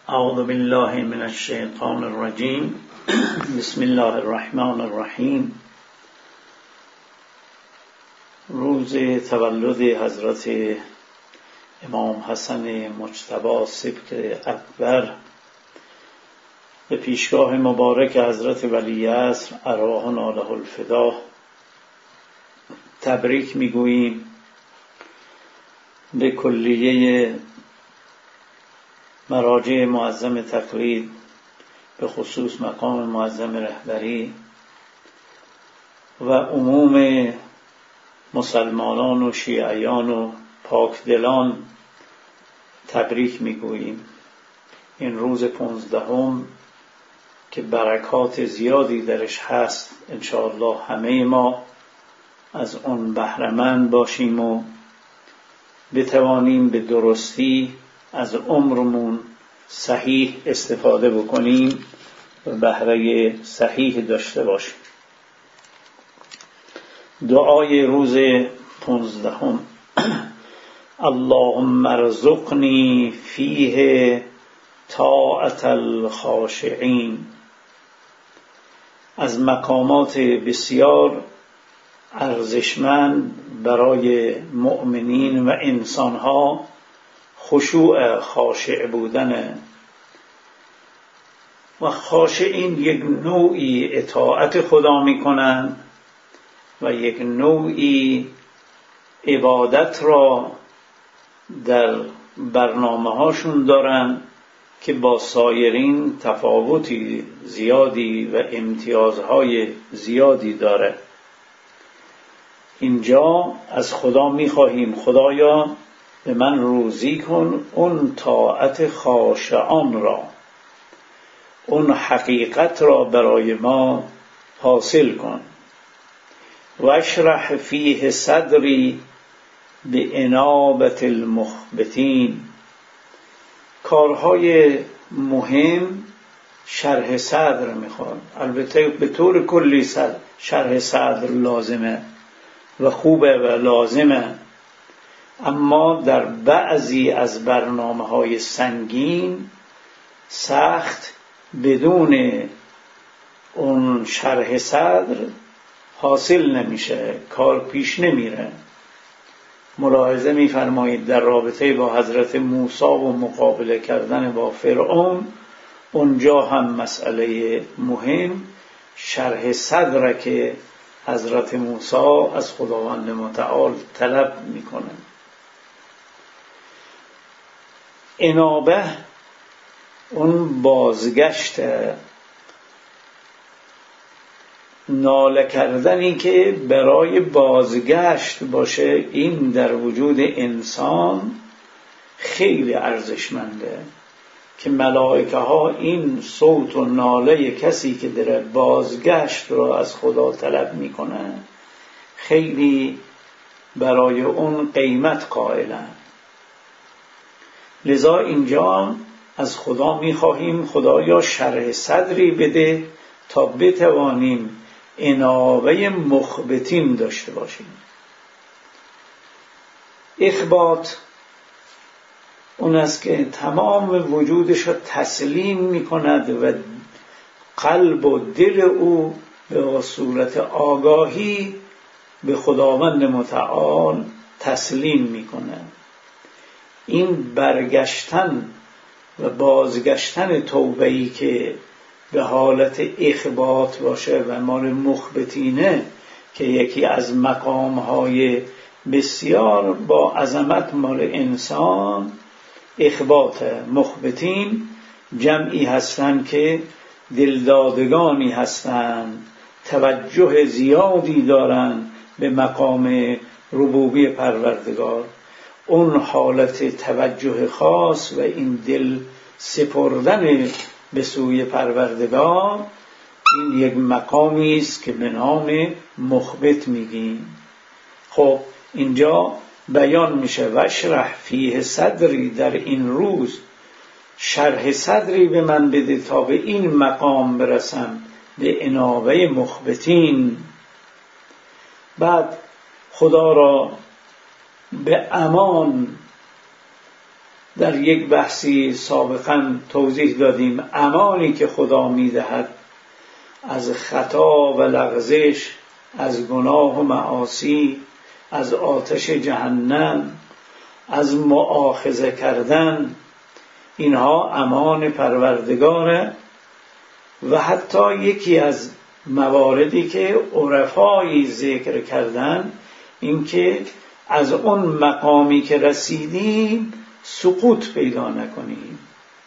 اعوذ بالله من الشیطان الرجیم. بسم الله الرحمن الرحیم. روز تولد حضرت امام حسن مجتبی سبط اکبر به پیشگاه مبارک حضرت ولیعصر ارواحنا له الفدا تبریک میگوییم. به کلیه مراجع معظم تقلید، به خصوص مقام معظم رهبری و عموم مسلمانان و شیعیان و پاکدلان تبریک میگوییم. این روز 15 که برکات زیادی درش هست، انشاءالله همه ما از اون بهره‌مند باشیم و بتوانیم به درستی از عمرمون صحیح استفاده بکنیم و بهره صحیح داشته باشیم. دعای روز 15: اللهم ارزقنی فیه طاعة الخاشعین. از مقامات بسیار ارزشمند برای مؤمنین و انسانها خشوع خاشع بودن و خاشعین یک نوعی اطاعت خدا میکنن و یک نوعی عبادت را در برنامه هاشون دارن که با سایرین تفاوتی زیادی و امتیازهای زیادی داره. اینجا از خدا میخواهیم خدایا به من روزی کن اون طاعت خاشعان را، اون حقیقت را برای ما حاصل کن. و اشرح فیه صدری به انابت المخبتین. کارهای مهم شرح صدر میخواد. البته به طور کلی شرح صدر لازمه و خوبه و لازمه، اما در بعضی از برنامه‌های سنگین سخت بدون اون شرح صدر حاصل نمیشه، کار پیش نمیره. ملاحظه می‌فرمایید در رابطه با حضرت موسی و مقابله کردن با فرعون، اونجا هم مسئله مهم شرح صدر که حضرت موسی از خداوند متعال طلب میکنه. انابه اون بازگشت، ناله کردنی که برای بازگشت باشه، این در وجود انسان خیلی ارزشمنده که ملائکه ها این صوت و ناله کسی که در بازگشت را از خدا طلب میکنه خیلی برای اون قیمت قائلن. لذا اینجا از خدا میخواهیم خدایا شرح صدری بده تا بتوانیم انابه مخبتین داشته باشیم. اخبات اون است که تمام وجودش را تسلیم میکند و قلب و دل او به صورت آگاهی به خداوند متعال تسلیم میکنه. این برگشتن و بازگشتن توبه‌ای که به حالت اخبات باشه و مال مخبتینه که یکی از مقامهای بسیار با عظمت مال انسان اخبات. مخبتین جمعی هستند که دلدادگانی هستند، توجه زیادی دارند به مقام ربوبی پروردگار. اون حالت توجه خاص و این دل سپردن به سوی پروردگار، این یک مقامی است که به نام مخبت میگیم. خب اینجا بیان میشه و اشرح فیه صدری، در این روز شرح صدری به من بده تا به این مقام برسم، به انابه مخبتین. بعد خدا را به امان در یک بحثی سابقا توضیح دادیم امانی که خدا میدهد از خطا و لغزش، از گناه و معاصی، از آتش جهنم، از مؤاخذه کردن، اینها امان پروردگاره. و حتی یکی از مواردی که عرفایی ذکر کردن این که از اون مقامی که رسیدیم سقوط پیدا نکنیم،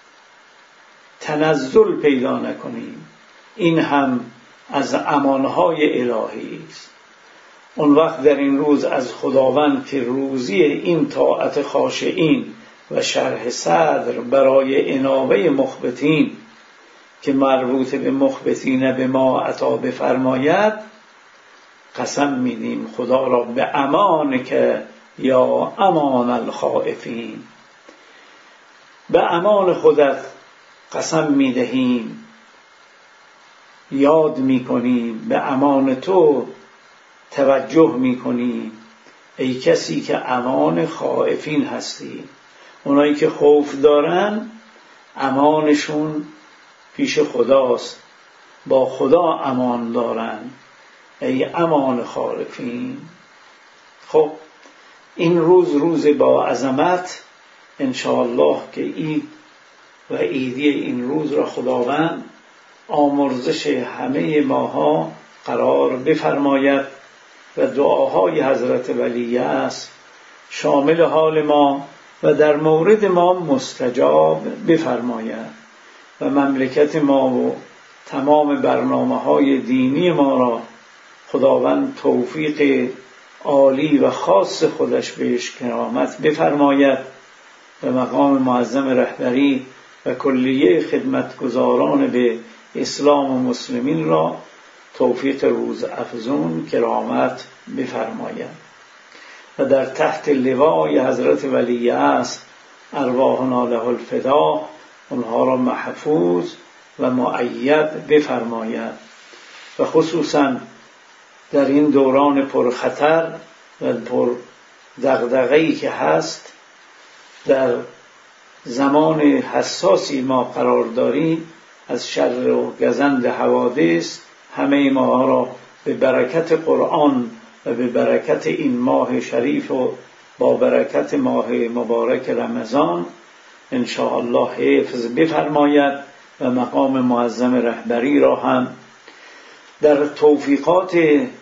تنزل پیدا نکنیم. این هم از امانهای الهی است. اون وقت در این روز از خداوند که روزی این طاعت خاشعین و شرح صدر برای انابه مخبتین که مربوط به مخبتین به ما عطا بفرماید، قسم میدیم خدا را به امان که یا امان الخائفین، به امان خودت قسم میدهیم، یاد میکنیم، به امان تو توجه میکنیم ای کسی که امان خائفین هستی. اونایی که خوف دارن امانشون پیش خداست، با خدا امان دارن ای امان خائفین. خب این روز با عظمت، انشاءالله که عید و عیدی این روز را خداوند آمرزش همه ماها قرار بفرماید و دعاهای حضرت ولی است شامل حال ما و در مورد ما مستجاب بفرماید و مملکت ما و تمام برنامه‌های دینی ما را خداوند توفیق عالی و خاص خودش بهش کرامت بفرماید و مقام معظم رهبری و کلیه خدمتگزاران به اسلام و مسلمین را توفیق روز افزون کرامت بفرماید و در تحت لوای حضرت ولی است ارواحنا له الفدا اونها را محفوظ و مؤید بفرماید و خصوصا در این دوران پرخطر و پر دغدغه‌ای که هست، در زمان حساسی ما قرار داریم، از شر و گزند حوادث همه ما را به برکت قرآن و به برکت این ماه شریف و با برکت ماه مبارک رمضان انشاءالله حفظ بفرماید و مقام معظم رهبری را هم در توفیقات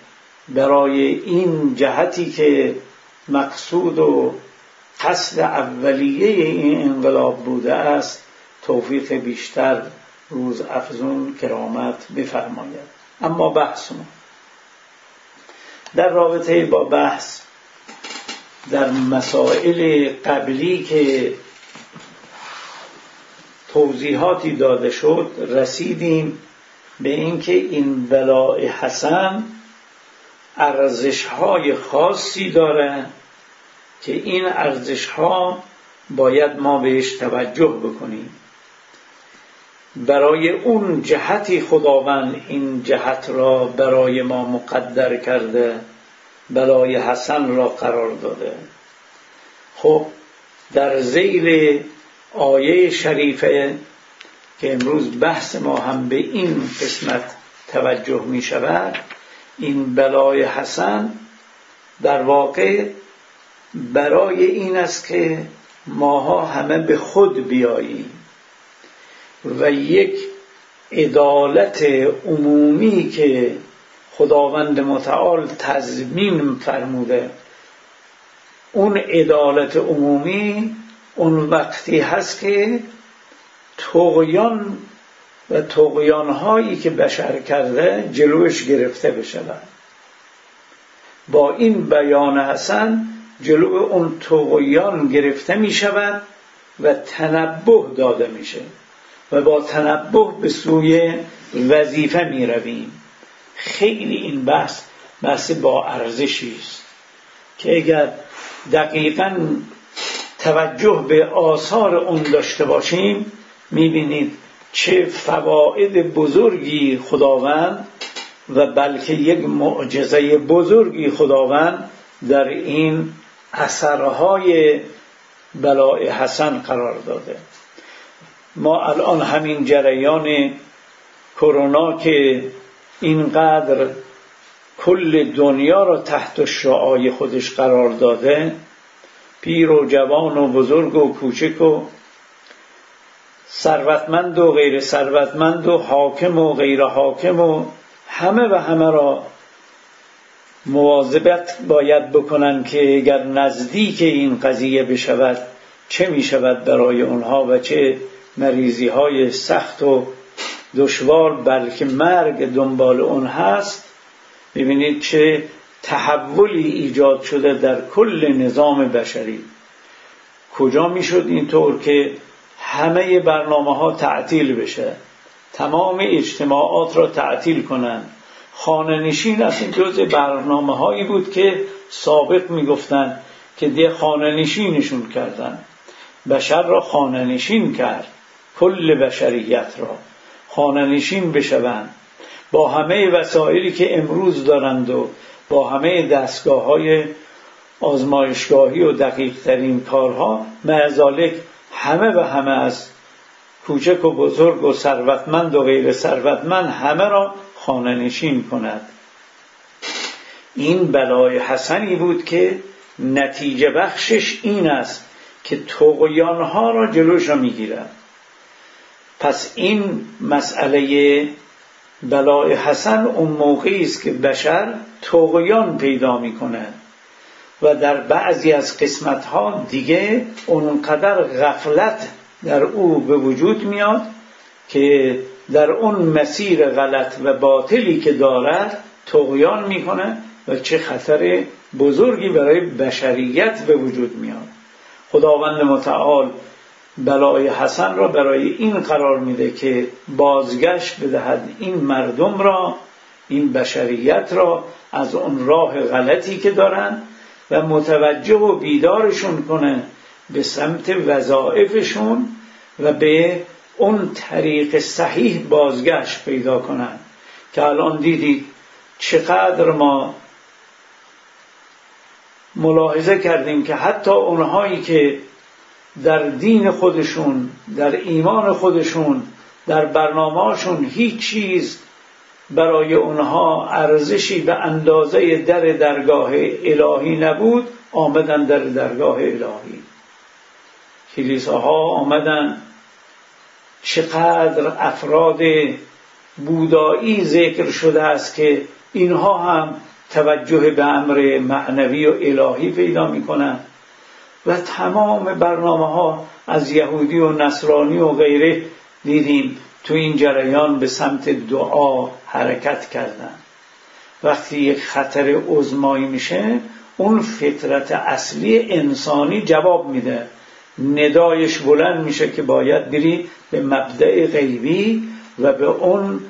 برای این جهتی که مقصود و قصد اولیه این انقلاب بوده است توفیق بیشتر روز افزون کرامت بفرماید. اما بحث ما در رابطه با بحث در مسائل قبلی که توضیحاتی داده شد رسیدیم به اینکه این بلاء حسن ارزش‌های خاصی داره که این ارزش‌ها باید ما بهش توجه بکنیم. برای اون جهتی خداوند این جهت را برای ما مقدر کرده، بلای حسن را قرار داده. خب در ذیل آیه شریفه که امروز بحث ما هم به این قسمت توجه می شود، این بلای حسن در واقع برای این است که ماها همه به خود بیاییم و یک عدالت عمومی که خداوند متعال تضمین فرموده، اون عدالت عمومی اون وقتی هست که طغیان و طغیان‌هایی که بشر کرده جلوش گرفته بشود. با این بیان حسن جلو اون طغیان گرفته می شود و تنبه داده میشه و با تنبه به سوی وظیفه می رویم. خیلی این بحث با ارزشی است که اگر دقیقاً توجه به آثار اون داشته باشیم می‌بینید چه فواید بزرگی خداوند و بلکه یک معجزه بزرگی خداوند در این اثرهای بلای حسن قرار داده. ما الان همین جریان کرونا که اینقدر کل دنیا را تحت شعاع خودش قرار داده، پیر و جوان و بزرگ و کوچک و ثروتمند و غیر ثروتمند و حاکم و غیر حاکم و همه را مواظبت باید بکنن که اگر نزدیک این قضیه بشود چه می شود برای اونها و چه مریضی های سخت و دشوار بلکه مرگ دنبال اون هست. ببینید چه تحولی ایجاد شده در کل نظام بشری. کجا می شد اینطور که همه برنامه ها تعطیل بشه، تمام اجتماعات را تعطیل کنن؟ خانه نشین از این جزء برنامه هایی بود که سابق می گفتن که ده خانه نشینشون کردن، بشر را خانه نشین کرد، کل بشریت را خانه نشین بشوند با همه وسایلی که امروز دارند و با همه دستگاه های آزمایشگاهی و دقیق ترین کارها. معذالک همه از کوچک و بزرگ و ثروتمند و غیر ثروتمند همه را خانه نشین کند. این بلای حسنی بود که نتیجه بخشش این است که طغیانها را جلوش را میگیرد. پس این مسئله بلای حسن اون موقعی است که بشر طغیان پیدا میکنه و در بعضی از قسمتها دیگه اونقدر غفلت در او به وجود میاد که در اون مسیر غلط و باطلی که دارد طغیان میکنه و چه خطر بزرگی برای بشریت به وجود میاد. خداوند متعال بلای حسن را برای این قرار میده که بازگشت بدهد این مردم را، این بشریت را از اون راه غلطی که دارن و متوجه و بیدارشون کنه به سمت وظایفشون و به اون طریق صحیح بازگشت پیدا کنن. که الان دیدید چقدر ما ملاحظه کردیم که حتی اونهایی که در دین خودشون، در ایمان خودشون، در برنامه‌شون هیچ چیز برای اونها ارزشی به اندازه درگاه الهی نبود، آمدن در درگاه الهی. کلیساها آمدن، چقدر افراد بودایی ذکر شده است که اینها هم توجه به امر معنوی و الهی پیدا می‌کنند و تمام برنامه‌ها از یهودی و نصرانی و غیره دیدیم تو این جریان به سمت دعا حرکت کردن. وقتی یک خطر عظمایی میشه اون فطرت اصلی انسانی جواب میده، ندایش بلند میشه که باید بری به مبدأ غیبی و به اون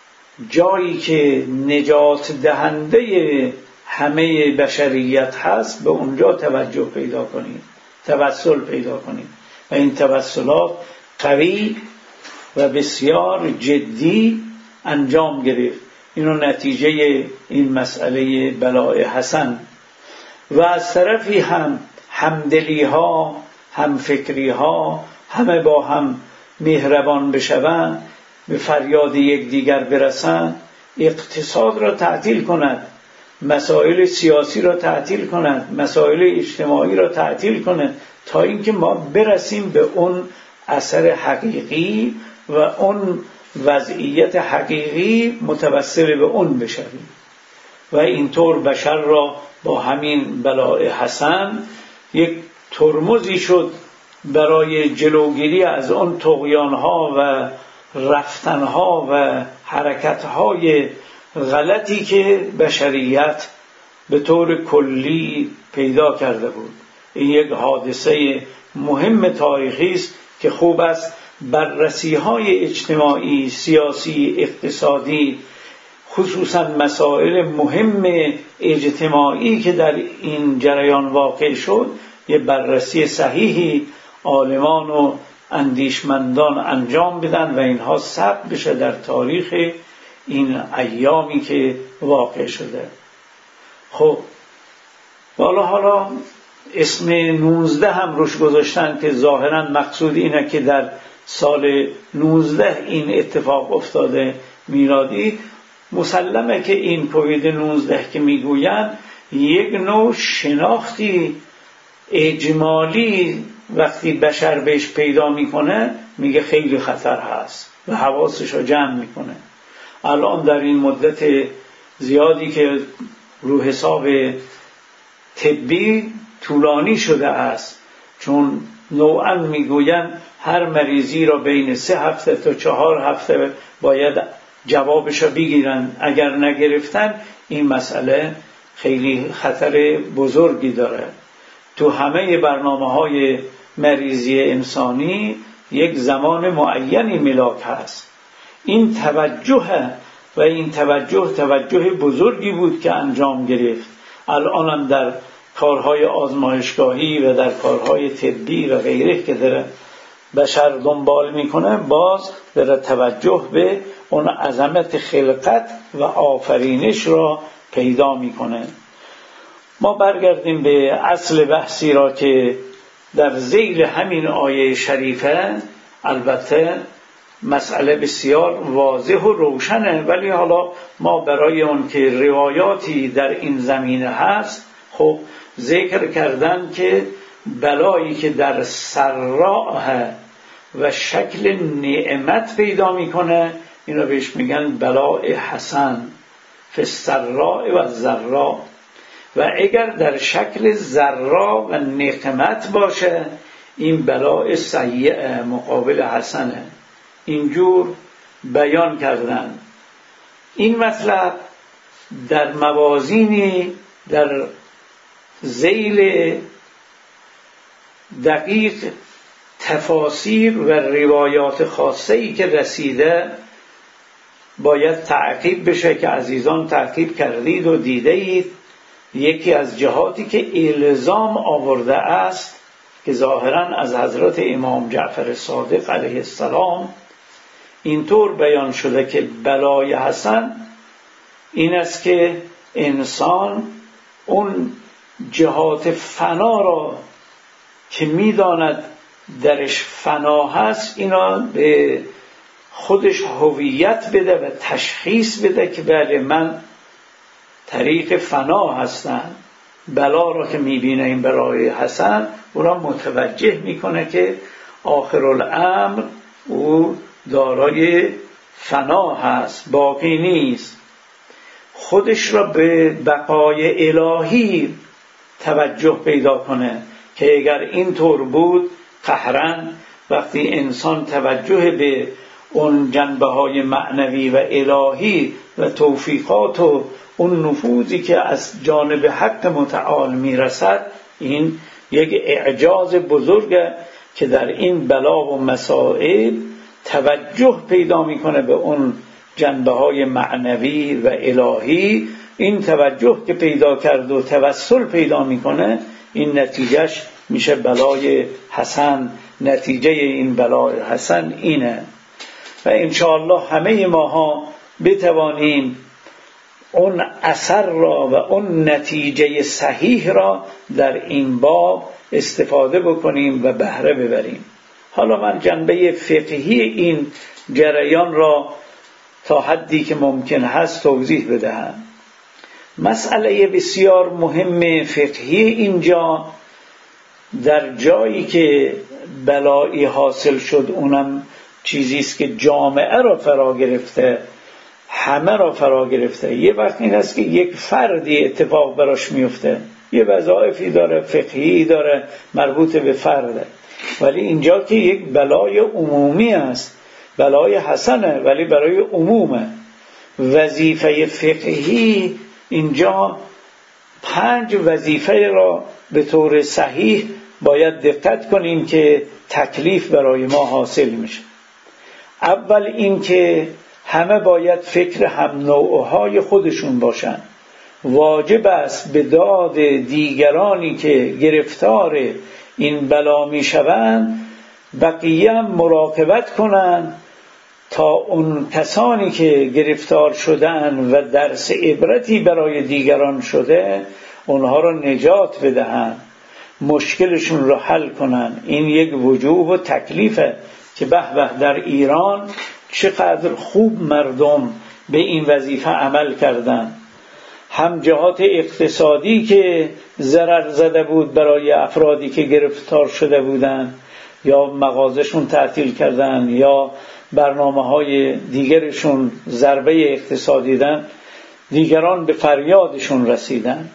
جایی که نجات دهنده همه بشریت هست به اونجا توجه پیدا کنید، توسل پیدا کنید و این توسلات قوی و بسیار جدی انجام گرفت. اینو نتیجه این مسئله بلای حسن. و از طرفی هم همدلی ها، هم فکری ها، همه با هم مهربان بشوند، به فریاد یکدیگر برسند، اقتصاد را تعطیل کند، مسائل سیاسی را تعطیل کند، مسائل اجتماعی را تعطیل کند، تا اینکه ما برسیم به اون اثر حقیقی و اون وضعیت حقیقی متوسل به اون بشویم. و اینطور بشر را با همین بلای حسن یک ترمزی شد برای جلوگیری از اون طغیان‌ها و رفتن‌ها و حرکت‌های غلطی که بشریت به طور کلی پیدا کرده بود. این یک حادثه مهم تاریخی است که خوب است بررسی‌های اجتماعی، سیاسی، اقتصادی، خصوصا مسائل مهم اجتماعی که در این جریان واقع شد، یه بررسی صحیحی عالمان و اندیشمندان انجام بدن و اینها ثبت بشه در تاریخ این ایامی که واقع شده. خب حالا اسم 19 هم روش گذاشتن که ظاهرا مقصود اینه که در سال 19 این اتفاق افتاده میلادی. مسلمه که این کووید 19 که میگوین یک نوع شناختی اجمالی وقتی بشر بهش پیدا میکنه میگه خیلی خطر هست و حواسش رو جمع میکنه. الان در این مدت زیادی که رو حساب طبی طولانی شده است، چون نوعا میگوین هر مریضی را بین 3 هفته تا 4 هفته باید جوابش را بگیرن، اگر نگرفتن این مسئله خیلی خطر بزرگی داره. تو همه برنامه‌های مریضی انسانی یک زمان معینی ملاک هست. این توجه و این توجه بزرگی بود که انجام گرفت. الان هم در کارهای آزمایشگاهی و در کارهای طبی و غیره که در بشر دنبال میکنه، باز در توجه به اون عظمت خلقت و آفرینش را پیدا میکنه. ما برگردیم به اصل بحثی را که در ذیل همین آیه شریفه. البته مسئله بسیار واضح و روشنه، ولی حالا ما برای اون که روایاتی در این زمینه هست، خب ذکر کردن که بلایی که در سراء و شکل نعمت پیدا میکنه اینو بهش میگن بلاء حسن فی السراء و الضراء، و اگر در شکل ضراء و نقمت باشه این بلاء سیء مقابل حسنه. اینجور بیان کردن. این مطلب در موازینی در ذیل دقیق تفاسیر و روایات خاصه‌ای که رسیده باید تعقیب بشه که عزیزان تعقیب کردید و دیدید. یکی از جهاتی که الزام آورده است که ظاهراً از حضرت امام جعفر صادق علیه السلام اینطور بیان شده که بلای حسن این است که انسان اون جهات فنا را که میداند درش فنا هست اینا به خودش هویت بده و تشخیص بده که بله من طریق فنا هستم. بلا را که میبینه این بلای حسن او را متوجه میکنه که آخرالامر او دارای فنا هست، باقی نیست. خودش را به بقای الهی توجه پیدا کنه که اگر اینطور بود قهرن وقتی انسان توجه به اون جنبه‌های معنوی و الهی و توفیقات و اون نفوذی که از جانب حق متعال میرسد، این یک اعجاز بزرگه که در این بلا و مصائب توجه پیدا میکنه به اون جنبه‌های معنوی و الهی. این توجه که پیدا کرد و توسل پیدا میکنه این نتیجهش میشه بلای حسن. نتیجه این بلای حسن اینه و انشاءالله همه ماها بتوانیم اون اثر را و اون نتیجه صحیح را در این باب استفاده بکنیم و بهره ببریم. حالا من جنبه فقهی این جریان را تا حدی که ممکن هست توضیح بدهم. مسئله بسیار مهم فقهی اینجا در جایی که بلایی حاصل شد، اونم چیزی است که جامعه را فرا گرفته، همه را فرا گرفته. یه وقت این است که یک فردی اتفاق براش میفته، یه وظایفی داره، فقهی داره، مربوط به فرده، ولی اینجا که یک بلای عمومی است، بلای حسنه ولی برای عمومه. وظیفه فقهی اینجا 5 وظیفه را به طور صحیح باید دقت کنیم که تکلیف برای ما حاصل میشه. اول این که همه باید فکر هم نوعهای خودشون باشن. واجب است به داد دیگرانی که گرفتار این بلا میشوند بقیه هم مراقبت کنند تا اون کسانی که گرفتار شدن و درس عبرتی برای دیگران شده اونها را نجات بدهند مشکلشون رو حل کنن. این یک وجوب و تکلیفه که به به در ایران چقدر خوب مردم به این وظیفه عمل کردن. هم جهات اقتصادی که ضرر زده بود برای افرادی که گرفتار شده بودن یا مغازشون تعطیل کردن یا برنامه‌های دیگرشون ضربه اقتصادی دادن، دیگران به فریادشون رسیدن.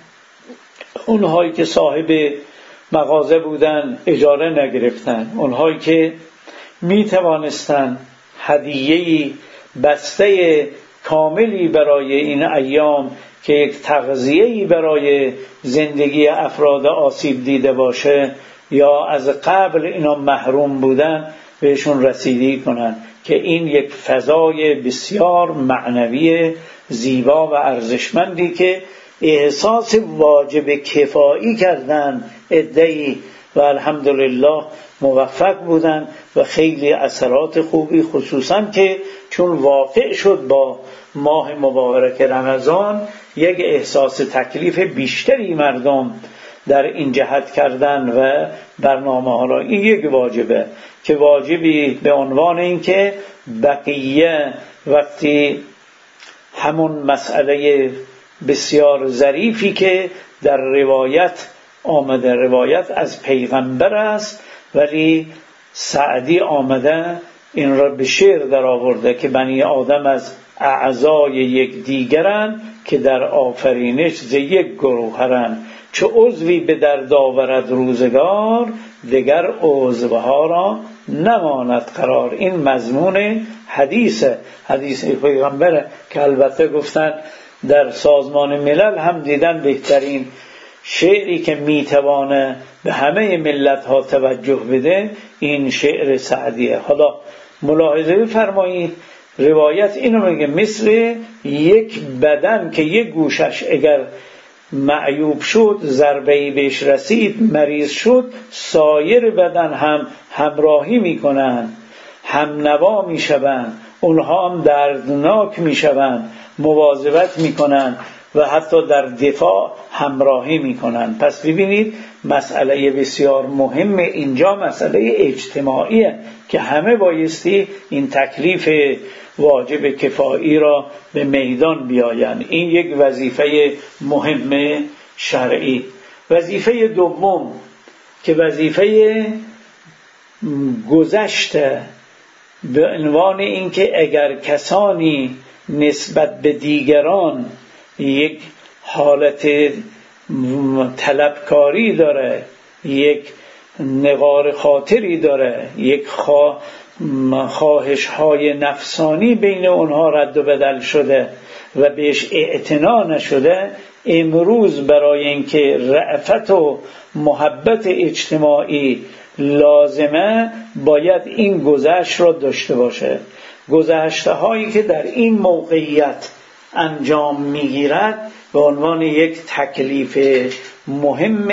اونهایی که صاحب مغازه بودن اجاره نگرفتن، اونهایی که می توانستن هدیه‌ای بسته کاملی برای این ایام که یک تغذیه‌ای برای زندگی افراد آسیب دیده باشه یا از قبل اینا محروم بودن بهشون رسیدگی کنن، که این یک فضای بسیار معنوی زیبا و ارزشمندی که احساس واجب کفایی کردن عده‌ای و الحمدلله موفق بودن و خیلی اثرات خوبی، خصوصا که چون واقع شد با ماه مبارک رمضان یک احساس تکلیف بیشتری مردم در این جهت کردن و برنامه ها را. این یک واجبه که واجبی به عنوان این که بقیه وقتی همون مسئله بسیار ظریفی که در روایت آمده، روایت از پیغمبر است ولی سعدی آمده این را به شعر در آورده که بنی آدم از اعضای یک دیگرند که در آفرینش ز یک گروهرند، چه عضوی به درد آورد روزگار دگر عضوها را نماند قرار. این مضمون حدیث پیغمبر که البته گفتن در سازمان ملل هم دیدن بهترین شعری که میتوانه به همه ملت ها توجه بده این شعر سعدیه. حالا ملاحظه بفرمایید روایت اینو میگه مثل یک بدن که یک گوشش اگر معیوب شد، ضربه‌ای بهش رسید، مریض شد، سایر بدن هم همراهی میکنن، هم نوا میشوند، اونها هم دردناک میشوند، مواظبت میکنن و حتی در دفاع همراهی میکنن. پس ببینید مسئله بسیار مهم اینجا مسئله اجتماعیه که همه بایستی این تکلیف واجب کفایی را به میدان بیاین. این یک وظیفه مهم شرعی. وظیفه دوم که وظیفه گذشته به عنوان اینکه اگر کسانی نسبت به دیگران یک حالت طلبکاری داره، یک نگار خاطری داره، یک خواهش های نفسانی بین اونها رد و بدل شده و بهش اعتنا نشده، امروز برای اینکه رأفت و محبت اجتماعی لازمه باید این گذشت را داشته باشه. گذشته هایی که در این موقعیت انجام میگیرد به عنوان یک تکلیف مهم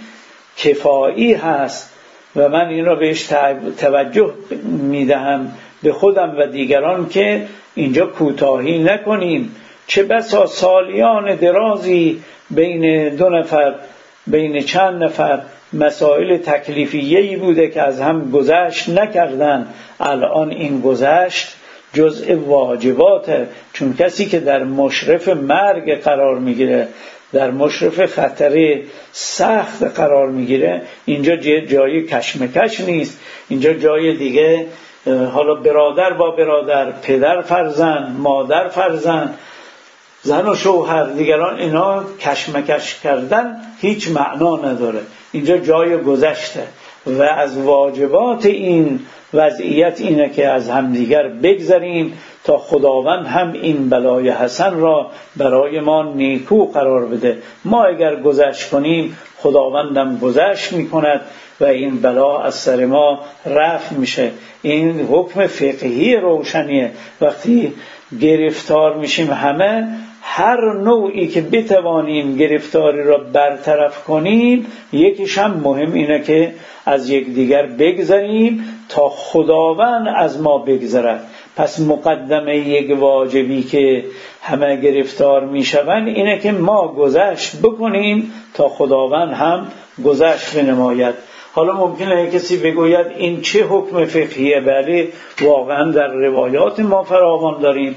کفایی هست و من این را بهش توجه میدهم به خودم و دیگران که اینجا کوتاهی نکنیم. چه بسا سالیان درازی بین دو نفر، بین چند نفر مسائل تکلیفیه‌ای بوده که از هم گذشت نکردن، الان این گذشت جزء واجباته. چون کسی که در مشرف مرگ قرار میگیره، در مشرف خطر سخت قرار میگیره، اینجا جای کشمکش نیست، اینجا جای دیگه حالا برادر با برادر، پدر فرزند، مادر فرزند، زن و شوهر، دیگران، اینا کشمکش کردن هیچ معنا نداره. اینجا جای گذشته و از واجبات این وضعیت اینه که از همدیگر بگذریم تا خداوند هم این بلای حسن را برای ما نیکو قرار بده. ما اگر گذشت کنیم خداوندم گذشت میکند و این بلا از سر ما رفع میشه. این حکم فقهی روشنیه. وقتی گرفتار میشیم همه، هر نوعی که بتوانیم گرفتاری را برطرف کنیم، یکیش هم مهم اینه که از یکدیگر بگذریم تا خداوند از ما بگذرد. پس مقدمه یک واجبی که همه گرفتار میشوند اینه که ما گذشت بکنیم تا خداوند هم گذشت بنماید. حالا ممکنه کسی بگوید این چه حکم فقهیه؟ بله واقعا در روایات ما فراوان داریم،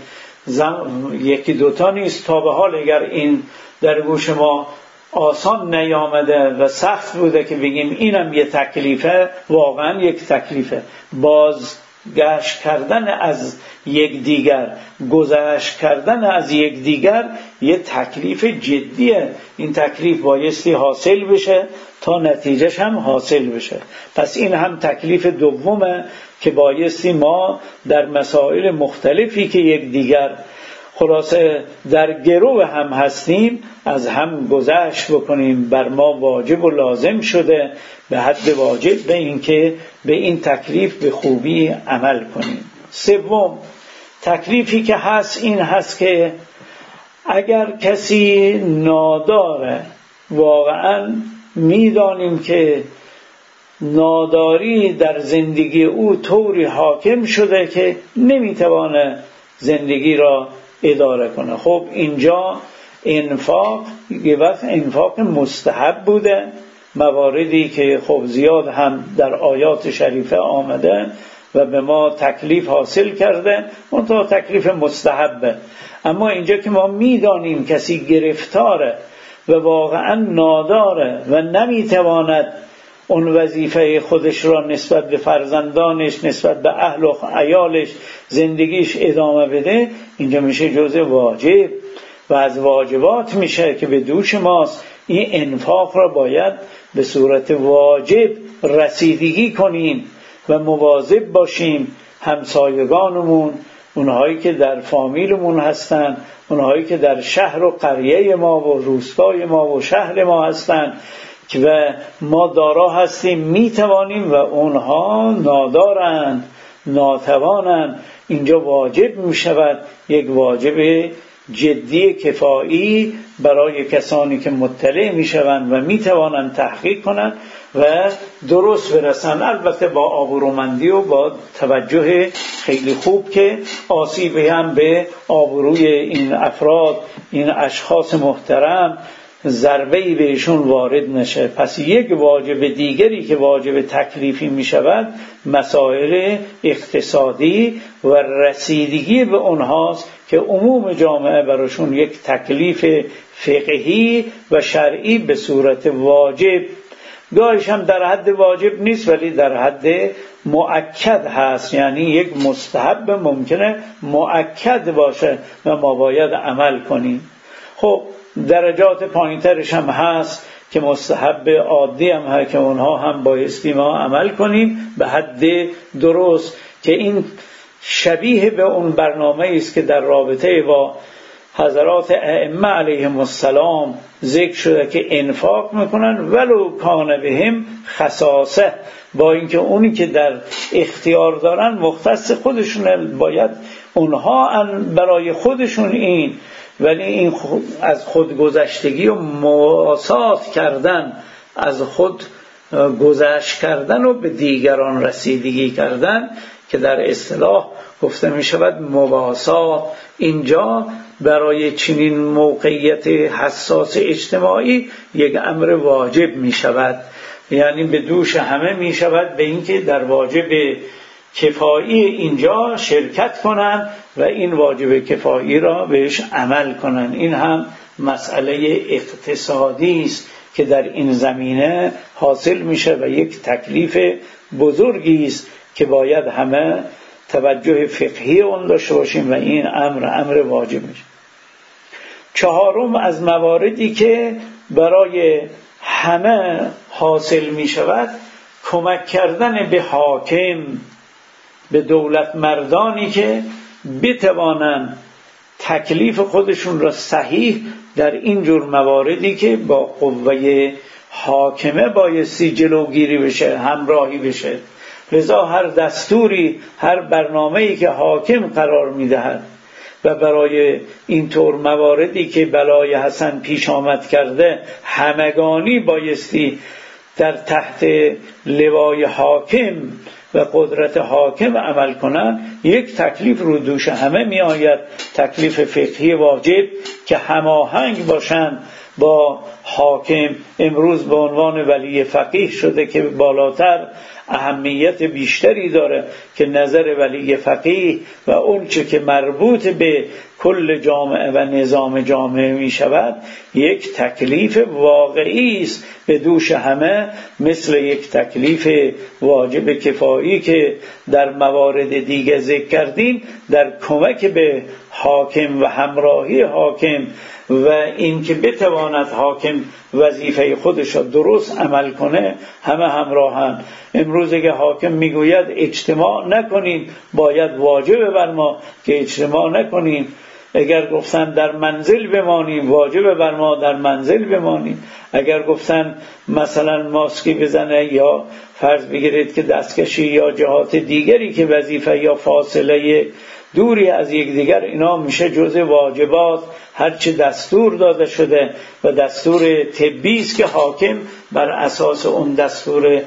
یکی دوتا نیست. تا به حال اگر این در گوش ما آسان نیامده و سخت بوده که بگیم اینم یه تکلیفه، واقعا یک تکلیفه. بازگشت کردن از یک دیگر، گذشت کردن از یک دیگر یه تکلیف جدیه. این تکلیف بایستی حاصل بشه تا نتیجهش هم حاصل بشه. پس این هم تکلیف دومه که بایستی ما در مسائل مختلفی که یک دیگر خلاصه در گرو هم هستیم از هم گذشت بکنیم. بر ما واجب و لازم شده به حد واجب به این که به این تکلیف به خوبی عمل کنیم. سوم تکلیفی که هست این هست که اگر کسی ناداره، واقعا میدانیم که ناداری در زندگی او طوری حاکم شده که نمیتوانه زندگی را اداره کنه. خب اینجا انفاق یه وقت انفاق مستحب بوده، مواردی که خب زیاد هم در آیات شریفه آمده و به ما تکلیف حاصل کرده، اون تا تکلیف مستحبه. اما اینجا که ما میدانیم کسی گرفتاره و واقعا ناداره و نمیتواند اون وظیفه خودش را نسبت به فرزندانش، نسبت به اهل و عیالش، زندگیش ادامه بده، اینجا میشه جزء واجب و از واجبات میشه که به دوش ماست. این انفاق را باید به صورت واجب رسیدگی کنیم و مواظب باشیم. همسایگانمون، اونهایی که در فامیلمون هستن، اونهایی که در شهر و قریه ما و روستای ما و شهر ما هستن و ما دارا هستیم میتوانیم و اونها نادارند، ناتوانند، اینجا واجب میشود یک واجب جدی کفایی برای کسانی که مطلع میشوند و میتوانند تحقیق کنند و درست برسند، البته با آبرومندی و با توجه خیلی خوب که آسیبی هم به آبروی این افراد، این اشخاص محترم ضربه‌ای بهشون وارد نشه. پس یک واجب دیگری که واجب تکلیفی می شود مسائل اقتصادی و رسیدگی به اونهاست که عموم جامعه براشون یک تکلیف فقهی و شرعی به صورت واجب، گاهیش هم در حد واجب نیست ولی در حد مؤکد هست، یعنی یک مستحب ممکنه مؤکد باشه و ما باید عمل کنیم. خب درجات پایینترش هم هست که مستحب عادی هم هست که اونها هم بایستی ما عمل کنیم به حد درست، که این شبیه به اون برنامه است که در رابطه با حضرات ائمه علیهم السلام ذکر شده که انفاق میکنن ولو کان بهم خصاصه، با اینکه اونی که در اختیار دارن مختص خودشون، باید اونها برای خودشون این، ولی این از خودگذشتگی و مواسات کردن، از خود گذشت کردن و به دیگران رسیدگی کردن که در اصطلاح گفته می شود مواسات، اینجا برای چنین موقعیت حساس اجتماعی یک امر واجب می شود، یعنی به دوش همه می شود به اینکه در واجب کفایی اینجا شرکت کنن و این واجب کفایی را بهش عمل کنن. این هم مسئله اقتصادی است که در این زمینه حاصل میشه و یک تکلیف بزرگی است که باید همه توجه فقهی اون داشته باشیم و این امر واجب میشه. چهارم از مواردی که برای همه حاصل میشود کمک کردن به حاکم، به دولت مردانی که بتوانند تکلیف خودشون را صحیح در این جور مواردی که با قوه حاکمه بایستی جلوگیری بشه، همراهی بشه. لذا هر دستوری، هر برنامه‌ای که حاکم قرار می‌دهد و برای اینطور مواردی که بلای حسن پیش آمد کرده همگانی بایستی در تحت لوای حاکم و قدرت حاکم عمل کنند، یک تکلیف رو دوش همه می آید، تکلیف فقهی واجب که هماهنگ باشند با حاکم. امروز به عنوان ولی فقیه شده که بالاتر اهمیت بیشتری داره که نظر ولی فقیه و اون چه که مربوط به کل جامعه و نظام جامعه می شود یک تکلیف واقعی است به دوش همه، مثل یک تکلیف واجب کفایی که در موارد دیگه ذکر کردیم، در کمک به حاکم و همراهی حاکم و این که بتواند حاکم وظیفه خودش را درست عمل کنه، همه همراهند. امروز اگه حاکم میگوید اجتماع نکنین، باید واجب بر ما که اجتماع نکنین. اگر گفتن در منزل بمانیم، واجب بر ما در منزل بمانیم. اگر گفتن مثلا ماسکی بزنه یا فرض بگیرید که دستکشی یا جهات دیگری که وظیفه یا فاصله دوری از یکدیگر، اینا میشه جزء واجبات هرچه دستور داده شده و دستور طبی است که حاکم بر اساس اون دستور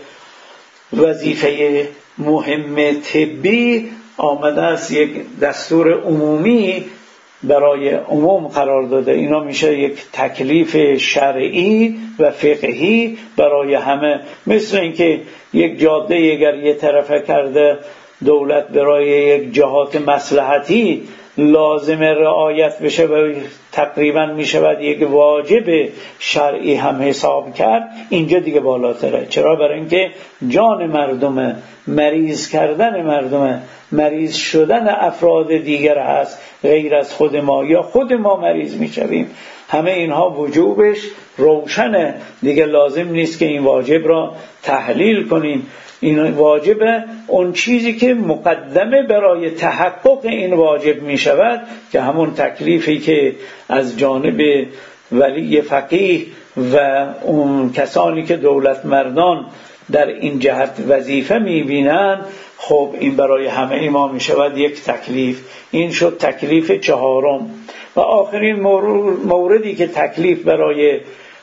وظیفه مهم طبی آمده است، یک دستور عمومی برای عموم قرار داده. اینا میشه یک تکلیف شرعی و فقهی برای همه. مثل اینکه یک جاده اگر یه طرفه کرده دولت برای یک جهات مصلحتی لازم رعایت بشه و تقریبا میشود یک واجب شرعی هم حساب کرد، اینجا دیگه بالاتره. چرا؟ برای اینکه جان مردمه، مریض کردن مردمه، مریض شدن افراد دیگر هست غیر از خود ما، یا خود ما مریض میشویم. همه اینها وجوبش روشنه دیگه، لازم نیست که این واجب را تحلیل کنیم. این واجبه اون چیزی که مقدمه برای تحقق این واجب می شود که همون تکلیفی که از جانب ولی فقیه و اون کسانی که دولت مردان در این جهت وظیفه می بینند، خب این برای همه ما می شود یک تکلیف. این شد تکلیف چهارم. و آخرین موردی که تکلیف برای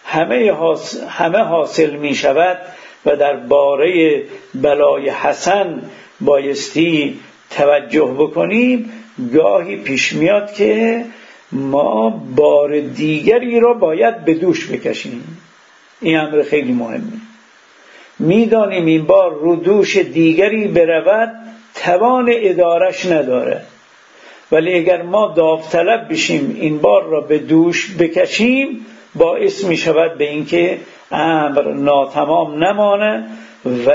همه حاصل می شود و در باره بلای حسن بایستی توجه بکنیم، گاهی پیش میاد که ما بار دیگری را باید به دوش بکشیم. این امر خیلی مهمه. میدانیم این بار رو دوش دیگری برود توان ادارش نداره، ولی اگر ما داوطلب بشیم این بار را به دوش بکشیم، باعث می شود به اینکه امر ناتمام نمانه و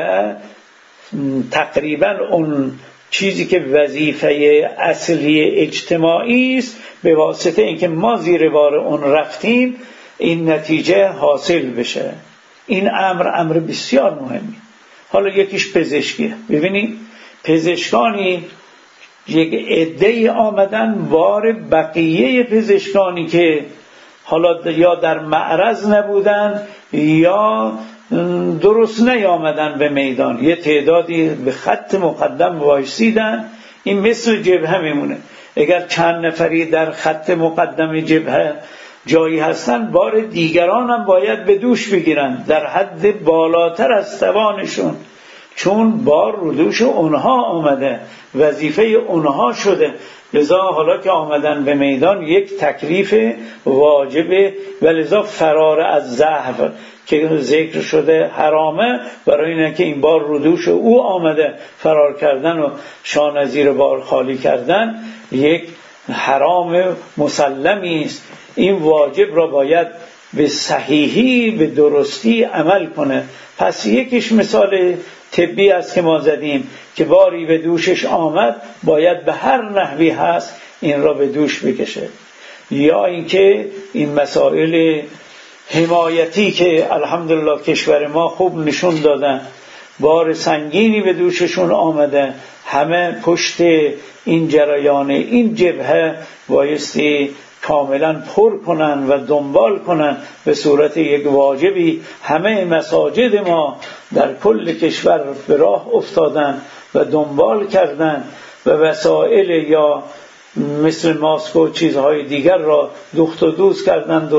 تقریبا اون چیزی که وظیفه اصلی اجتماعی است به واسطه اینکه ما زیر بار اون رفتیم این نتیجه حاصل بشه. این امر بسیار مهمی. حالا یکیش پزشکیه. ببینید پزشکانی یک عده‌ای آمدن بار بقیه پزشکانی که حالا یا در معرض نبودن یا درست نیامدن به میدان، یه تعدادی به خط مقدم وایسیدن. این مثل جبهه میمونه. اگر چند نفری در خط مقدم جبهه جایی هستن، بار دیگران هم باید به دوش بگیرن در حد بالاتر از توانشون، چون بار رو دوش اونها آمده، وظیفه اونها شده. لذا حالا که آمدن به میدان یک تکلیف واجبه و لذا فرار از ضعف که ذکر شده حرامه، برای اینه که این بار رو دوش او آمده، فرار کردن و شانه زیر بار خالی کردن یک حرام مسلمی است. این واجب را باید به صحیحی به درستی عمل کنه. پس یکیش مثال طبی است که ما زدیم که باری به دوشش آمد باید به هر نحوی هست این را به دوش بکشه. یا اینکه این مسائل حمایتی که الحمدلله کشور ما خوب نشون دادن، بار سنگینی به دوششون آمده، همه پشت این جریان این جبهه بایستی کاملا پر کنن و دنبال کنن به صورت یک واجبی. همه مساجد ما در کل کشور به راه افتادن و دنبال کردن و وسایل یا مثل ماسک و چیزهای دیگر را دوخت و دوز کردند و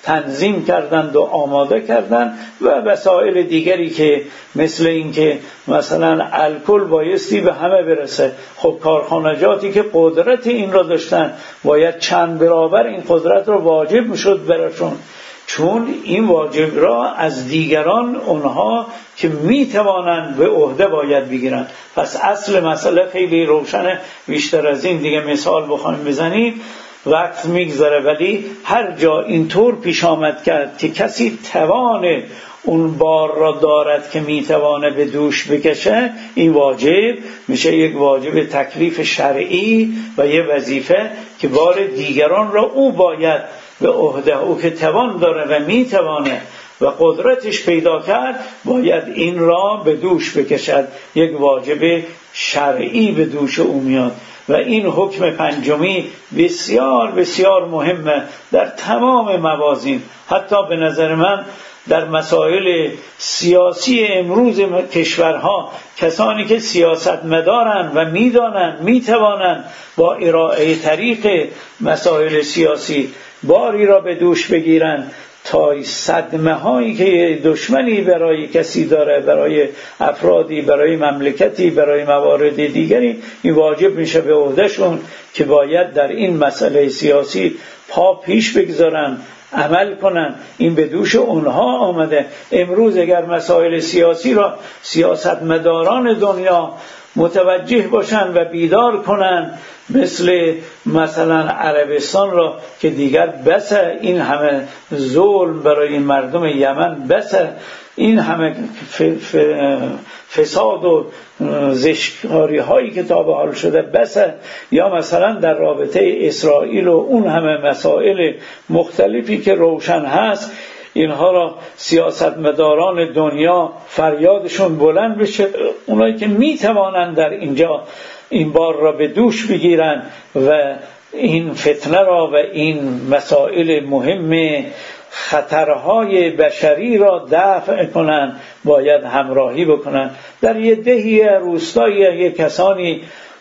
تنظیم کردند و آماده کردند و وسایل دیگری که مثل این که مثلا الکل بایستی به همه برسه. خب کارخانجاتی که قدرت این را داشتن باید چند برابر این قدرت را واجب میشد براشون، چون این واجب را از دیگران اونها که میتوانند به عهده باید بگیرن. پس اصل مسئله خیلی روشنه، بیشتر از این دیگه مثال بخوایم بزنیم وقت میگذره، ولی هر جا اینطور پیش آمد کرد که کسی توان اون بار را دارد که میتوانه به دوش بکشه، این واجب میشه یک واجب تکلیف شرعی و یه وظیفه که بار دیگران را او باید به عهده، او که توان داره و میتوانه و قدرتش پیدا کرد باید این را به دوش بکشد، یک واجب شرعی به دوش او میاد. و این حکم پنجمی بسیار بسیار مهمه در تمام موازین. حتی به نظر من در مسائل سیاسی امروز کشورها کسانی که سیاست مدارن و میدانن میتوانند با ارائه طریق مسائل سیاسی باری را به دوش بگیرن تا صدمه هایی که دشمنی برای کسی داره، برای افرادی، برای مملکتی، برای موارد دیگری، این واجب میشه به عهدهشون که باید در این مسئله سیاسی پا پیش بگذارن، عمل کنن. این به دوش اونها آمده. امروز اگر مسائل سیاسی را سیاستمداران دنیا متوجه باشن و بیدار کنن، مثلا عربستان را که دیگر بسه این همه ظلم برای مردم یمن، بسه این همه فساد و زشتکاری هایی که تا به حال شده، بسه. یا مثلا در رابطه اسرائیل و اون همه مسائل مختلفی که روشن هست، اینها را سیاستمداران دنیا فریادشون بلند بشه، اونایی که میتوانند در اینجا این بار را به دوش بگیرن و این فتنه را و این مسائل مهم خطرهای بشری را دفع کنن، باید همراهی بکنن. در یه دهی روستایی یک کسانی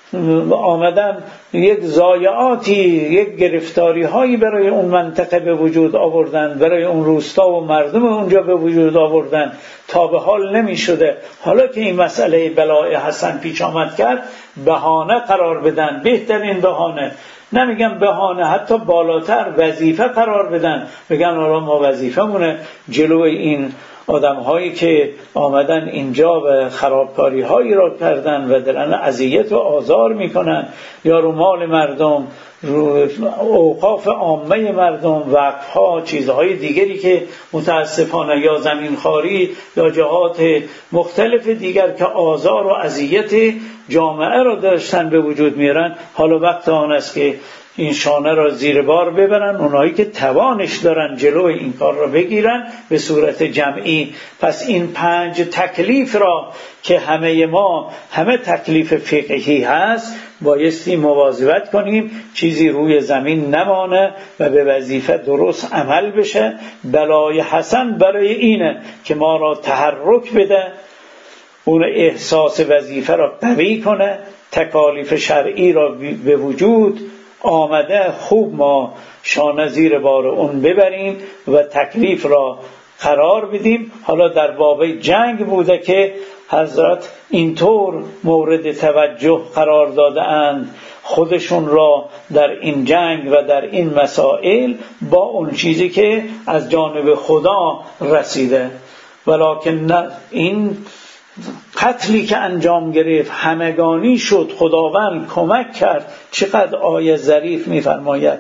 آمدن یک ضایعاتی، یک گرفتاری هایی برای اون منطقه به وجود آوردن، برای اون روستا و مردم اونجا به وجود آوردن، تا به حال نمی شده. حالا که این مسئله بلای حسن پیش آمد کرد، بهانه قرار بدن، بهترین بهانه، نمیگم بهانه، حتی بالاتر وظیفه قرار بدن، بگن حالا ما وظیفه‌مونه جلوی این آدم هایی که آمدن اینجا و خرابکاری هایی را کردن و دارن اذیت و آزار میکنن، یا رو مال مردم، رو اوقاف عامه مردم، وقف ها، چیزهای دیگری که متاسفانه یا زمین خواری یا جهات مختلف دیگر که آزار و اذیت جامعه را داشتن به وجود میارن. حالا وقت آن است که این شانه را زیر بار ببرن، اونایی که توانش دارن جلوی این کار را بگیرن به صورت جمعی. پس این 5 تکلیف را که همه تکلیف فقهی هست بایستی مواظبت کنیم، چیزی روی زمین نمانه و به وظیفه درست عمل بشه. بلای حسن برای اینه که ما را تحرک بده، اون احساس وظیفه را قوی کنه، تکالیف شرعی را به وجود آمده خوب ما شانه زیر بار اون ببریم و تکلیف را قرار بدیم. حالا در باب جنگ بوده که حضرت اینطور مورد توجه قرار داده اند خودشون را در این جنگ و در این مسائل با اون چیزی که از جانب خدا رسیده. ولکن این قتلی که انجام گرفت همگانی شد، خداوند کمک کرد. چقدر آیه ظریف می‌فرماید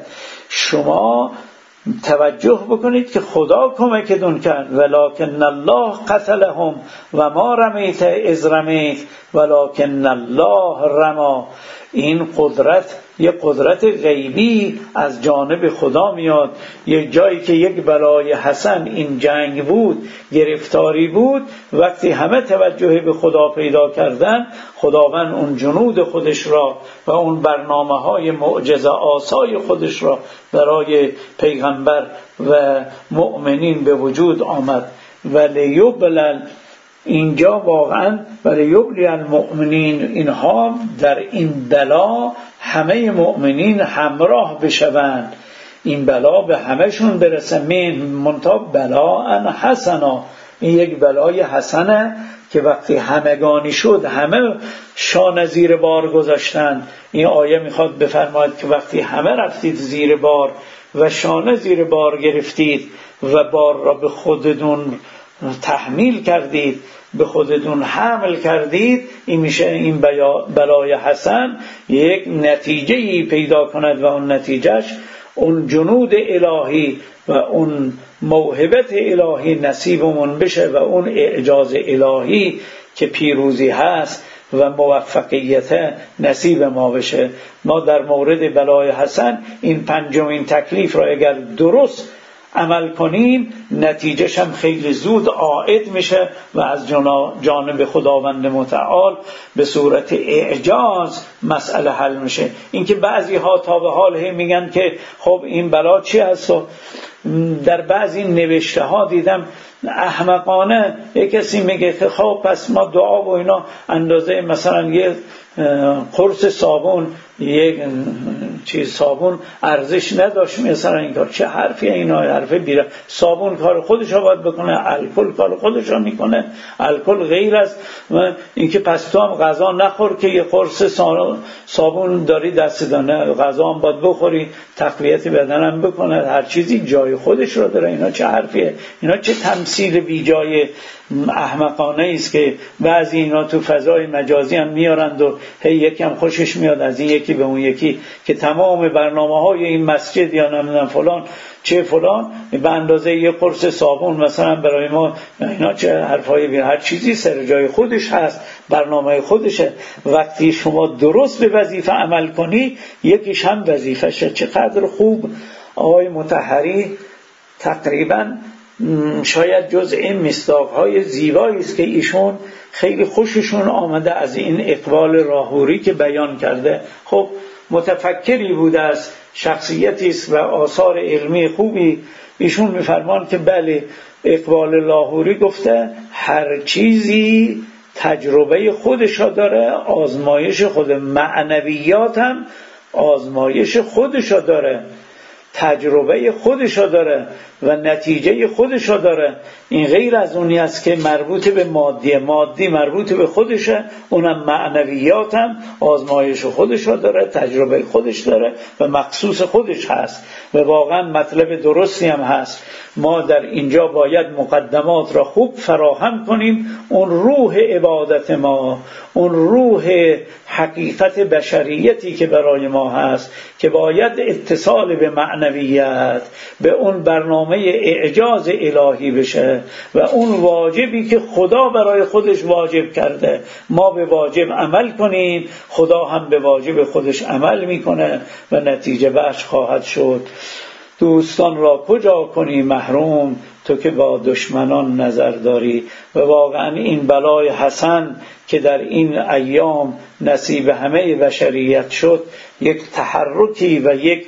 شما توجه بکنید که خدا کمکتون کرد. ولکن الله قتلهم و ما رمیت اذ رمیت ولکن الله رما. این قدرت یک قدرت غیبی از جانب خدا میاد. یک جایی که یک بلای حسن این جنگ بود، گرفتاری بود، وقتی همه توجه به خدا پیدا کردن، خداوند اون جنود خودش را و اون برنامه‌های معجزه آسای خودش را برای پیغمبر و مؤمنین به وجود آمد. ولیبلل، اینجا واقعا برای یبلی المؤمنین، اینها در این بلا همه مؤمنین همراه بشوند. این بلا به همشون برسه. منتها بلاء حسنا، این یک بلای حسنه که وقتی همگانی شد، همه شانه زیر بار گذاشتن. این آیه میخواد بفرماید که وقتی همه رفتید زیر بار و شانه زیر بار گرفتید و بار را به خودتون تحمیل کردید، به خودتون حمل کردید، این میشه این بلای حسن یک نتیجه‌ای پیدا کند و اون نتیجهش اون جنود الهی و اون موهبت الهی نصیبمون بشه و اون اعجاز الهی که پیروزی هست و موفقیت نصیب ما بشه. ما در مورد بلای حسن این پنجمین تکلیف را اگر درست عمل کنیم، نتیجهش هم خیلی زود عائد میشه و از جانب خداوند متعال به صورت اعجاز مسئله حل میشه. اینکه بعضی ها تا به حال میگن که خب این بلا چی هست، در بعضی نوشته ها دیدم احمقانه یک کسی میگه که خب پس ما دعا و اینا اندازه مثلا یه قرص صابون، یک چیز صابون ارزش نداشت مثلا این کار. چه حرفیه اینا؟ حرف بیره. صابون کار خودش رو باید بکنه، الکل کار خودش رو میکنه. الکل غیر از اینکه پس تو هم غذا نخور که یه قرص صابون داری دست دانه، غذا هم باید بخوری، تقویت بدن هم بکنه، هر چیزی جای خودش رو داره. اینا چه حرفیه؟ اینا چه تمثیل بی جای احمقانه است که بعضی اینا تو فضای مجازی هم میارند و هی یکی هم خوشش میاد از این یکی به اون یکی که تمام برنامه‌های این مسجد یا نمیدونم فلان چه فلان به اندازه یه قرص صابون مثلا برای ما. اینا چه حرفای هر چیزی سر جای خودش هست، برنامه خودشه. وقتی شما درست به وظیفه عمل کنی، یکیش هم وظیفشه. چقدر خوب آقای مطهری تقریباً شاید جزء مصداق‌های زیبایی است که ایشون خیلی خوششون آمده از این اقبال لاهوری که بیان کرده. خب متفکری بوده است، شخصیتی است و آثار علمی خوبی. ایشون می‌فرمان که بله، اقبال لاهوری گفته هر چیزی تجربه خودش داره، آزمایش خود، معنویات هم آزمایش خودش داره، تجربه خودش داره و نتیجه خودش داره. این غیر از اونی است که مربوط به مادی مربوط به خودشه، اونم معنویات هم آزمایش خودش داره، تجربه خودش داره و مخصوص خودش هست و واقعا مطلب درستی هم هست. ما در اینجا باید مقدمات را خوب فراهم کنیم. اون روح عبادت ما، اون روح حقیقت بشریتی که برای ما هست که باید اتصال به معنویت، به اون برنامه اعجاز الهی بشه و اون واجبی که خدا برای خودش واجب کرده ما به واجب عمل کنیم، خدا هم به واجب خودش عمل میکنه و نتیجه بخش خواهد شد. دوستان را کجا کنی محروم، تو که با دشمنان نظر داری. و واقعا این بلای حسن که در این ایام نصیب همه بشریت شد، یک تحرکی و یک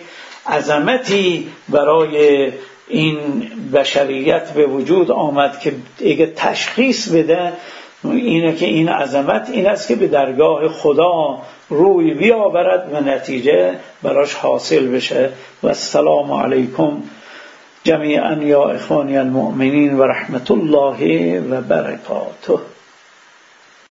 عظمتی برای این بشریت به وجود آمد که اگه تشخیص بده اینه که این عظمت این است که به درگاه خدا روی بیاورد و نتیجه براش حاصل بشه. و السلام علیکم جمیعا یا اخوانی المؤمنین و رحمت الله و برکاته.